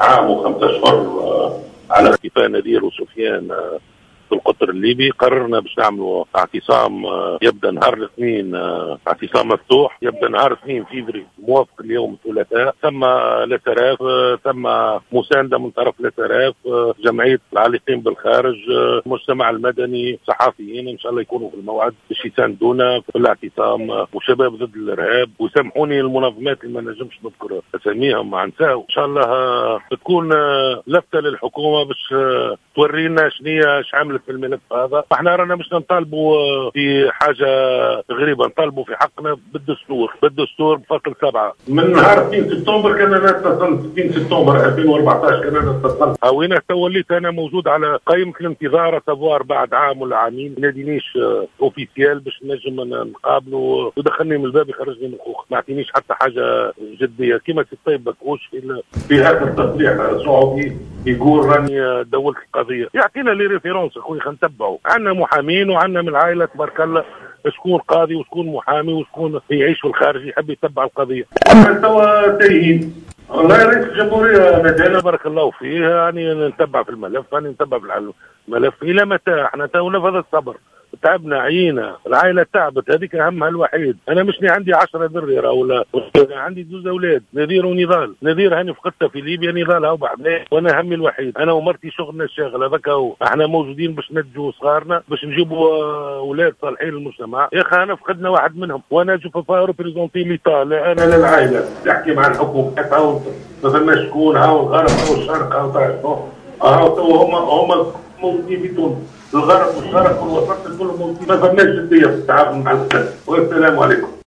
عام و5 أشهر على اختفاء نذير وسفيان في القطر الليبي. قررنا باش نعملوا اعتصام يبدا نهار الاثنين، اعتصام مفتوح يبدا نهار 2 فيفري موافق اليوم الثلاثاء. ثم الاعتراف، ثم مسانده من طرف الاعتراف، جمعيه العالقين بالخارج، المجتمع المدني، صحفيين ان شاء الله يكونوا في الموعد باش يساندونا في الاعتصام، وشباب ضد الارهاب. وسامحوني المنظمات اللي ما نجمش نذكر اساميهم مع نساء، ان شاء الله تكون لفته للحكومه باش تورينا شنو عملت في الملف هذا. احنا رانا مش نطالبوا في حاجه غريبه، نطالبوا في حقنا بالدستور بفصل 7 من نهار 2 سبتمبر. كان انا اتصلت 2 سبتمبر 2014 كان انا اتصلت هاوينا توليت انا موجود على قائمه الانتظار سافوار بعد عام ولا عامين. ما نادينيش اوفيسيال باش نجم نقابله ودخلني من الباب يخرجني من الخوخ. ما اعطينيش حتى حاجه جديه كما سي الطيب بكوش في هذا التصريح صعوبي يقول راني دولت القضيه. يعطينا لي ريفيرونس اخوي خلينا نتبعوا. عندنا محامين وعندنا من العائله تبارك الله شكون قاضي وشكون محامي وشكون يعيش في الخارج يحب يتبع القضيه. اما توا تايهين. والله رئيس الجمهوريه مدانا بارك الله فيه يعني نتبع في الملف، يعني نتبع في الملف الى متى؟ احنا تونا في هذا الصبر، تعبنا عينا، العائله تعبت، هذيك همها الوحيد. انا مشني عندي 10 ذريره ولا عندي 2 اولاد، نذير ونضال. نذير هاني فقدته في ليبيا، نضال هاو بعد، وانا همي الوحيد انا ومرتي شغلنا الشاغل هذاك. احنا موجودين باش ننجوا صغارنا، باش نجيبوا اولاد صالحين للمجتمع. يا اخي انا فقدنا واحد منهم، وانا جو با ريبريزونتي ليتا، انا للعائله نحكي مع الحكومه. هاو ما فماش شكون، هاو الغرب هاو الشرق هاو تعرفوا، هاو هما موجودين في تونس. الغرب والشرق والوسط كلهم موجودين. ما فماش جديه في التعامل مع البلاد. والسلام عليكم.